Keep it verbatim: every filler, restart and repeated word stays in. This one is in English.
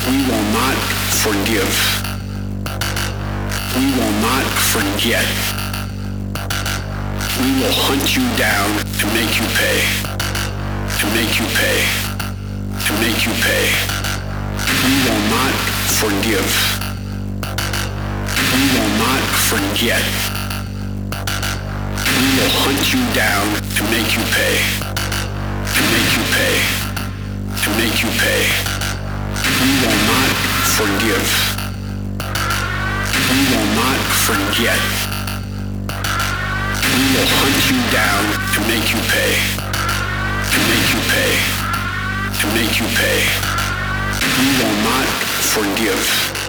We will not forgive. We will not forget. We will hunt you down to make you pay. To make you pay. To make you pay. We will not forgive. We will not forget. We will hunt you down to make you pay. To make you pay. To make you pay. We will not forgive. We will not forget. We will hunt you down to make you pay. To make you pay. To make you pay. We will not forgive.